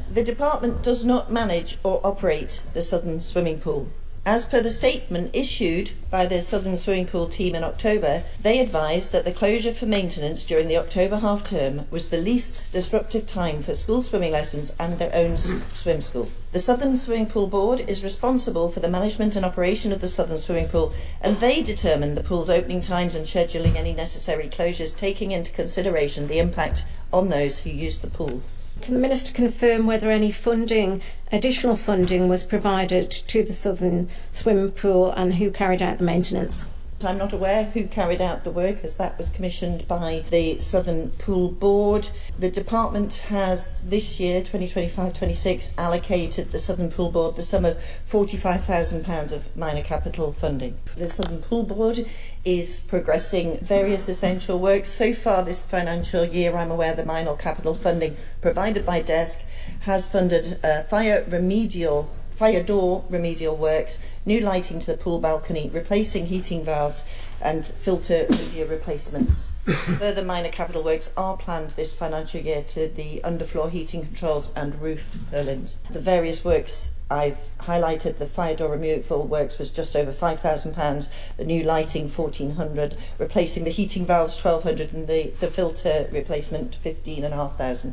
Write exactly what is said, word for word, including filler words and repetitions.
The department does not manage or operate the Southern Swimming Pool. As per the statement issued by the Southern Swimming Pool team in October, they advised that the closure for maintenance during the October half term was the least disruptive time for school swimming lessons and their own swim school. The Southern Swimming Pool Board is responsible for the management and operation of the Southern Swimming Pool, and they determine the pool's opening times and scheduling any necessary closures, taking into consideration the impact on those who use the pool. Can the Minister confirm whether any funding, additional funding, was provided to the Southern Swimming Pool and who carried out the maintenance? I'm not aware who carried out the work, as that was commissioned by the Southern Pool Board. The department has this year, twenty twenty-five twenty-six, allocated the Southern Pool Board the sum of forty-five thousand pounds of minor capital funding. The Southern Pool Board is progressing various essential works. So far this financial year, I'm aware the minor capital funding provided by DESC has funded uh, fire remedial fire door remedial works, new lighting to the pool balcony, replacing heating valves and filter media replacements. Further minor capital works are planned this financial year to the underfloor heating controls and roof purlins. The various works I've highlighted, the fire door removal works was just over five thousand pounds, the new lighting fourteen hundred pounds, replacing the heating valves twelve hundred pounds, and the, the filter replacement fifteen and a half thousand.